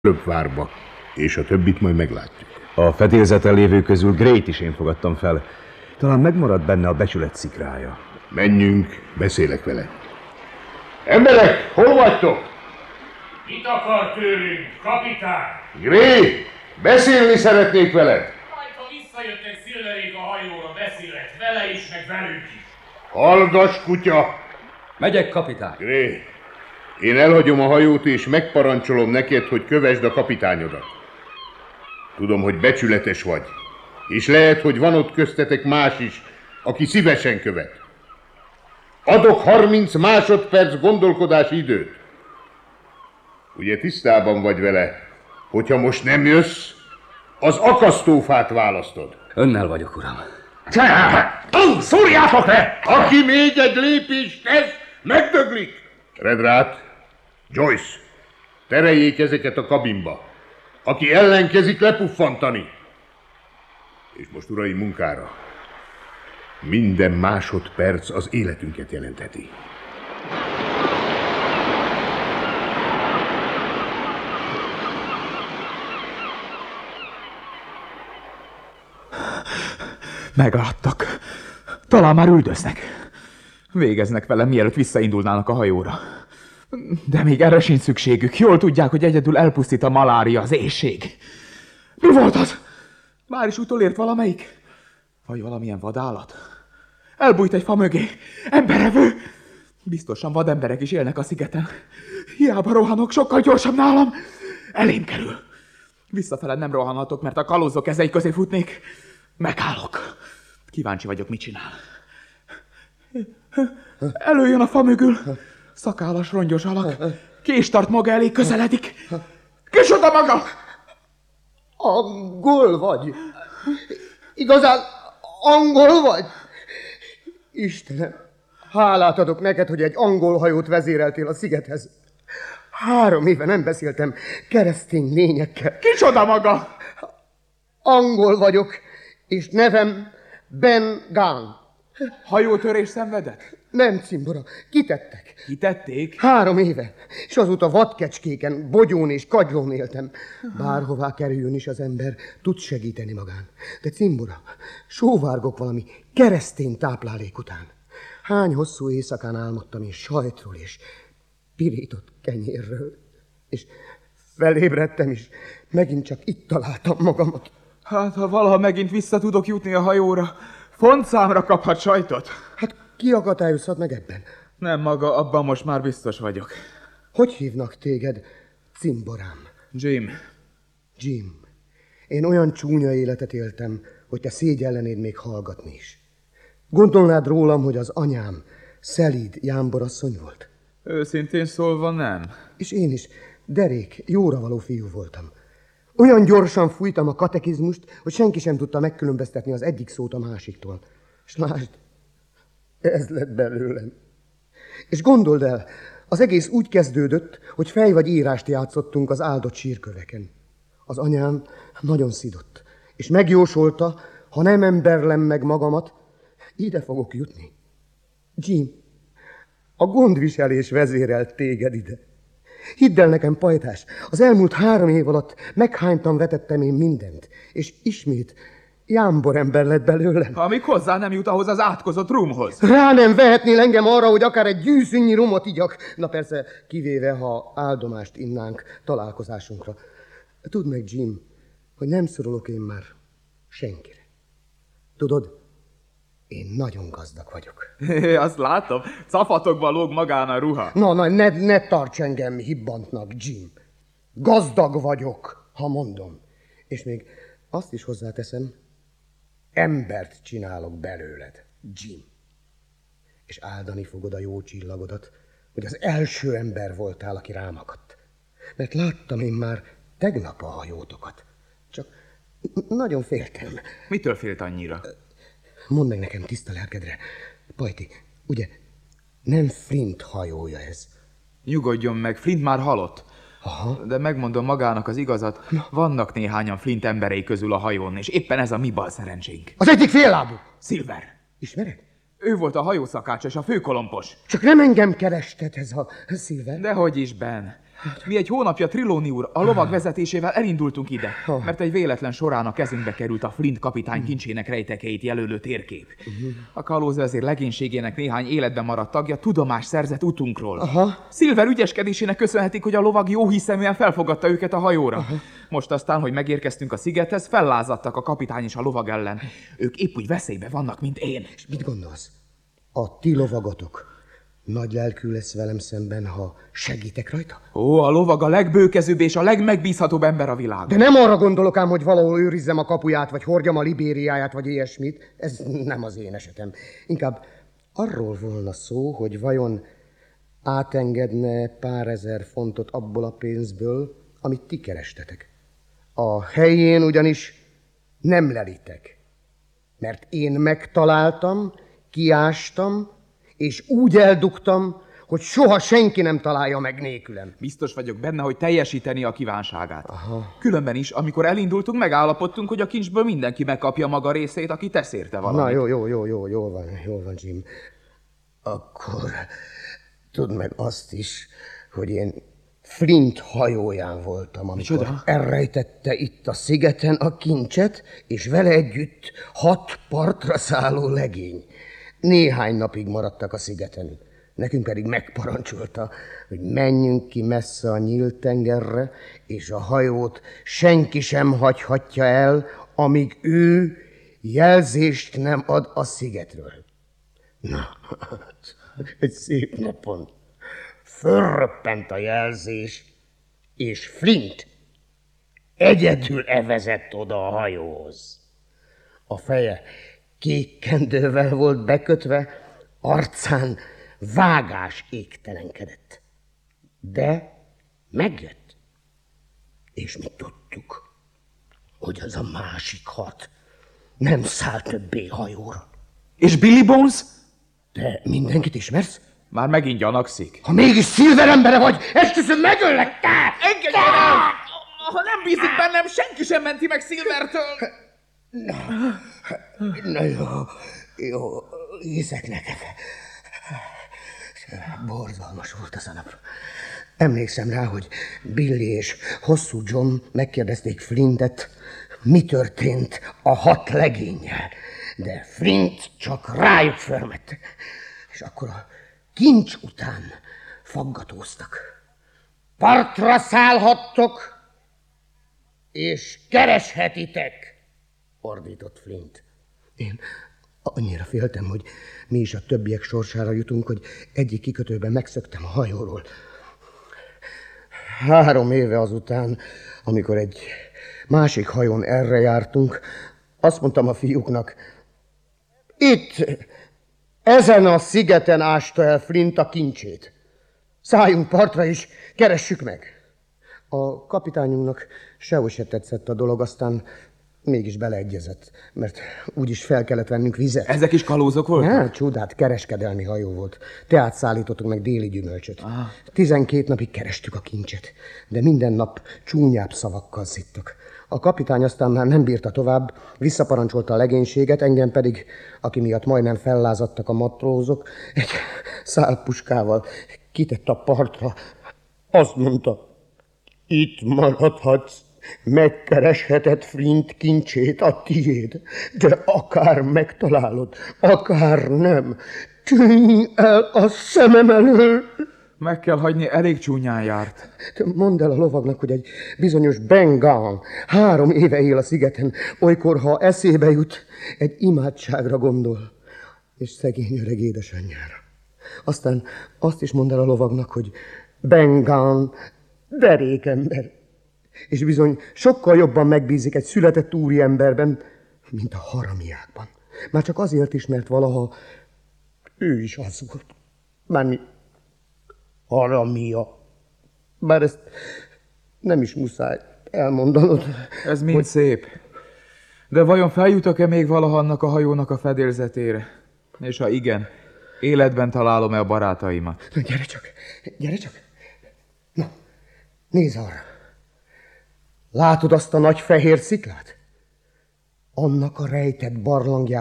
Várba, és a többit majd meglátjuk. A fedélzeten lévő közül Grayt is én fogadtam fel. Talán megmarad benne a becsület szikrája. Menjünk, beszélek vele. Emberek, hol vagytok? Mit akar tőlünk, kapitány? Gray, beszélni szeretnék veled. Majd, ha visszajöttek Silverék a hajóra, beszélek vele is, meg velünk is. Hallgass, kutya! Megyek, kapitány. Gray, én elhagyom a hajót, és megparancsolom neked, hogy kövesd a kapitányodat. Tudom, hogy becsületes vagy, és lehet, hogy van ott köztetek más is, aki szívesen követ. Adok 30 másodperc gondolkodási időt. Ugye tisztában vagy vele, hogyha most nem jössz, az akasztófát választod. Önnel vagyok, uram. Szúrjátok le! Aki még egy lépést tesz, megdöglik! Redrát, Joyce, tereljék ezeket a kabinba. Aki ellenkezik, lepuffantani. És most, uraim, munkára. Minden másodperc az életünket jelentheti. Megláttak. Talán már üldöznek. Végeznek velem, mielőtt visszaindulnának a hajóra. De még erre sincs szükségük. Jól tudják, hogy egyedül elpusztít a malária, az éhség. Mi volt az? Már is utolért valamelyik? Vagy valamilyen vadállat? Elbújt egy fa mögé. Emberevő! Biztosan vademberek is élnek a szigeten. Hiába rohanok, sokkal gyorsabb nálam. Elém kerül. Visszafele nem rohanhatok, mert a kalózok kezei közé futnék. Megállok. Kíváncsi vagyok, mit csinál. Előjön a fa mögül. Szakállas, rongyos alak. Kés tart maga elé, közeledik. Kicsoda maga! Angol vagy? Igazán angol vagy? Istenem, hálát adok neked, hogy egy angol hajót vezéreltél a szigethez. 3 éve nem beszéltem keresztény lényekkel. Kicsoda maga? Angol vagyok, és nevem Ben Gunn. Hajótörés szenvedett? Nem, cimbora, kitettek. Kitették? 3 éve, és azóta vadkecskéken, bogyón és kagylón éltem. Bárhová kerüljön is az ember, tud segíteni magán. De cimbora, sóvárgok valami keresztény táplálék után. Hány hosszú éjszakán álmodtam én sajtról és pirított kenyérről. És felébredtem is, megint csak itt találtam magamat. Hát, ha valaha megint vissza tudok jutni a hajóra, fontszámra kaphat sajtot. Hát ki akadályozhat meg ebben? Nem maga, abban most már biztos vagyok. Hogy hívnak téged, cimborám? Jim. Jim, én olyan csúnya életet éltem, hogy te szégyellenéd még hallgatni is. Gondolnád rólam, hogy az anyám szelíd jámborasszony volt? Őszintén szólva nem. És én is derék, jóravaló fiú voltam. Olyan gyorsan fújtam a katekizmust, hogy senki sem tudta megkülönböztetni az egyik szót a másiktól. És lásd, ez lett belőlem. És gondold el, az egész úgy kezdődött, hogy fej vagy írást játszottunk az áldott sírköveken. Az anyám nagyon szidott, és megjósolta, ha nem emberlem meg magamat, ide fogok jutni. Jim, a gondviselés vezérelt téged ide. Hidd el nekem, pajtás, az elmúlt 3 év alatt meghánytam, vetettem én mindent, és ismét jámborember lett belőlem. Amíg hozzá nem jut ahhoz az átkozott rumhoz. Rá nem vehetnél engem arra, hogy akár egy gyűszűnyi rumot igyak. Na persze, kivéve, ha áldomást innánk találkozásunkra. Tudd meg, Jim, hogy nem szorulok én már senkire. Tudod, én nagyon gazdag vagyok. Azt látom, cafatokban lóg magán a ruha. Na, ne tarts engem hibbantnak, Jim. Gazdag vagyok, ha mondom. És még azt is hozzáteszem, embert csinálok belőled, Jim. És áldani fogod a jó csillagodat, hogy az első ember voltál, aki rám akadt. Mert láttam én már tegnap a hajótokat. Csak nagyon féltem. Mitől félt annyira? Mondd meg nekem tiszta lelkedre. Pajti, ugye nem Flint hajója ez? Nyugodjon meg, Flint már halott. Aha. De megmondom magának az igazat, vannak néhányan Flint emberei közül a hajón, és éppen ez a mi bal szerencsénk. Az egyik féllábú! Silver. Ismered? Ő volt a hajószakács és a főkolompos. Csak nem engem kerested ez a Silver? Dehogy is, Ben. Mi egy hónapja, Trelawney úr, a lovag vezetésével elindultunk ide, mert egy véletlen során a kezünkbe került a Flint kapitány kincsének rejtekeit jelölő térkép. A kalózvezér legénységének néhány életben maradt tagja tudomást szerzett utunkról. Silver ügyeskedésének köszönhetik, hogy a lovag jóhiszeműen felfogadta őket a hajóra. Most aztán, hogy megérkeztünk a szigethez, fellázadtak a kapitány és a lovag ellen. Ők épp úgy veszélybe vannak, mint én. És mit gondolsz? A ti lovagatok nagy lelkű lesz velem szemben, ha segítek rajta? Ó, a lovag a legbőkezőbb és a legmegbízhatóbb ember a világon. De nem arra gondolok ám, hogy valahol őrizzem a kapuját, vagy hordjam a libériáját, vagy ilyesmit. Ez nem az én esetem. Inkább arról volna szó, hogy vajon átengedne pár ezer fontot abból a pénzből, amit ti kerestetek. A helyén ugyanis nem lelitek. Mert én megtaláltam, kiástam, és úgy eldugtam, hogy soha senki nem találja meg nélkülem. Biztos vagyok benne, hogy teljesíteni a kívánságát. Különben is, amikor elindultunk, megállapodtunk, hogy a kincsből mindenki megkapja maga részét, aki tesz érte valamit. Na, jól van, Jim. Akkor tudd meg azt is, hogy én Flint hajóján voltam, amikor elrejtette itt a szigeten a kincset, és vele együtt 6 partra szálló legény. Néhány napig maradtak a szigeten. Nekünk pedig megparancsolta, hogy menjünk ki messze a nyílt tengerre, és a hajót senki sem hagyhatja el, amíg ő jelzést nem ad a szigetről. Na, egy szép napon fölröppent a jelzés, és Flint egyedül evezett oda a hajóhoz. A feje kék kendővel volt bekötve, arcán vágás égtelenkedett. De megjött, és mi tudtuk, hogy az a másik 6 nem száll többé hajóra. És Billy Bones? Te mindenkit ismersz? Már megint gyanakszik. Ha mégis Silver embere vagy, esküszöm, megöllek, te! Engedj el! Ha nem bízik bennem, senki sem menti meg Silvertől! Na jó, hiszek neked. Borzalmas volt az a nap. Emlékszem rá, hogy Billy és Hosszú John megkérdezték Flintet, mi történt a 6 legénnyel. De Flint csak rájuk förmett. És akkor a kincs után faggatóztak. Partra szállhattok, és kereshetitek, ordított Flint. Én annyira féltem, hogy mi is a többiek sorsára jutunk, hogy egyik kikötőben megszöktem a hajóról. 3 éve azután, amikor egy másik hajón erre jártunk, azt mondtam a fiúknak, itt, ezen a szigeten ásta el Flint a kincsét. Szálljunk partra és keressük meg. A kapitányunknak sehogy se tetszett a dolog, aztán mégis beleegyezett, mert úgyis fel kellett vennünk vizet. Ezek is kalózok voltak? Hát, csodát, kereskedelmi hajó volt. Teát szállítottunk meg déli gyümölcsöt. 12 napig kerestük a kincset, de minden nap csúnyább szavakkal szittak. A kapitány aztán már nem bírta tovább, visszaparancsolta a legénységet, engem pedig, aki miatt majdnem fellázadtak a matrózok, egy szálpuskával kitett a partra. Azt mondta, itt maradhatsz, megkeresheted Flint kincsét, a tiéd, de akár megtalálod, akár nem, tűnj el a szemem elől. Meg kell hagyni, elég csúnyán járt. Mondd el a lovagnak, hogy egy bizonyos Ben Gunn 3 éve él a szigeten, olykor, ha eszébe jut, egy imádságra gondol, és szegény öreg édesanyjára. Aztán azt is mondd el a lovagnak, hogy Ben Gunn derékember, és bizony sokkal jobban megbízik egy született úriemberben, mint a haramiákban. Már csak azért is, mert valaha ő is az volt. Mármi haramia. Bár ezt nem is muszáj elmondanod. Ez mind szép. De vajon feljutok-e még valaha annak a hajónak a fedélzetére? És ha igen, életben találom-e a barátaimat? Gyere csak. Na, nézz arra. Látod azt a nagy fehér sziklát? Annak a rejtett barlangját